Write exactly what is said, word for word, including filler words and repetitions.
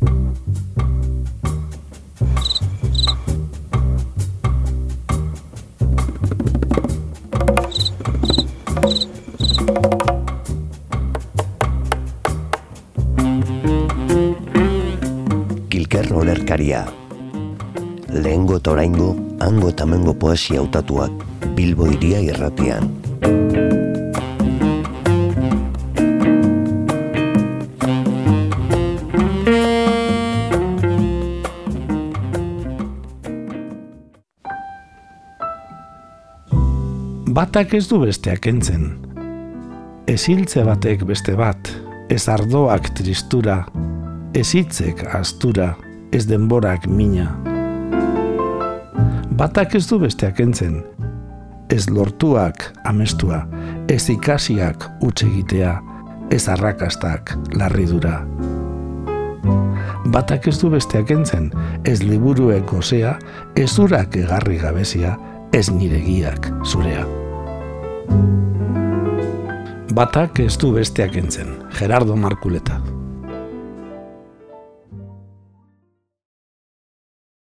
Kilker olerkaria. Lehengo eta oraingo, hango eta hemengo poesia hautatuak, Bilbo hiria irratian. Batak ez du besteak entzen. Ez hiltze batek beste bat, ez ardoak tristura, ez hitzek astura, ez denborak mina. Batak ez du besteak entzen, ez lortuak amestua, ez ikasiak huts egitea, ez arrakastak larridura. Batak ez du besteak entzen, ez liburuek gozea, ez urak egarri gabezia, ez niregiak zurea. Batak ez du besteak entzen, Gerardo Markuleta.